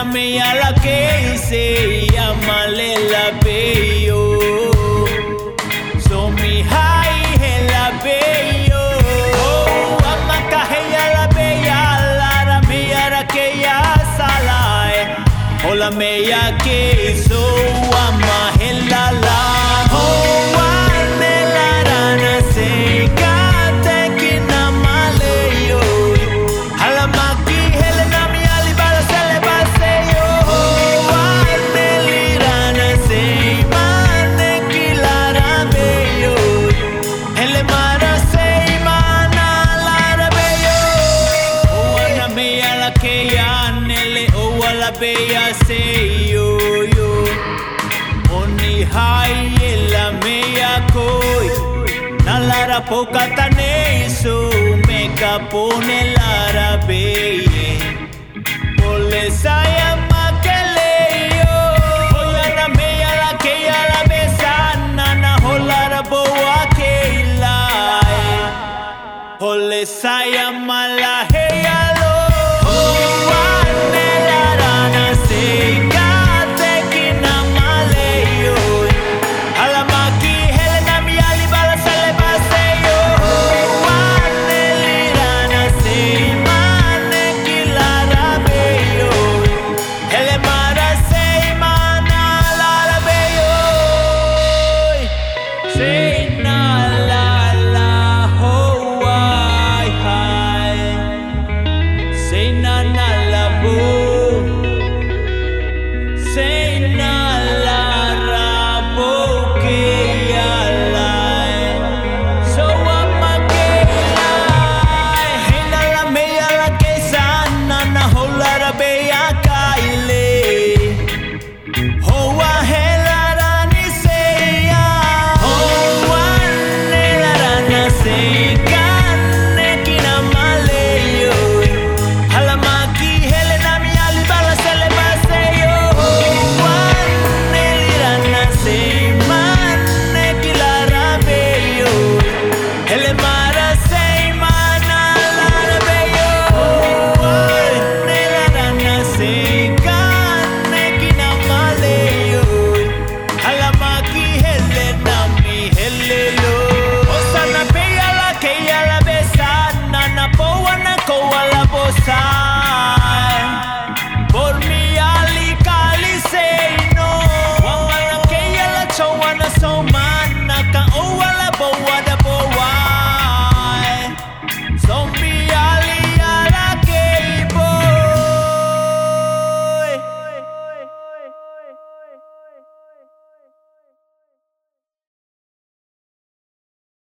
me a la que se llama la bello. So mi high la bello. Oh, amaka hey la bella, la me a la que ya sala. Hola me ya que so ama hella la. Oh, ane la rana se kate kina maleyo. Halamaki helena mi ali bala sele baseyo. Oh, ane li rana se mane kilara beyo. Hele mara se mana lara beyo. Oh, ana me ala que ya nele oh ala beya seyo yo. Oni hai la mea koi na lara poka tane so me kapone lara beye ole saya makele yo oya na mea la que ya la besa na holara boa que la ole saya mala heya lo oh ane la rana se kate kina maleyo. Halamaki helena mi ali bala sale baseyo. Wane lirana se mane kilara beyo. Hele mara se mana lara beyo. Say na la la ho wai hai. Say na la bo.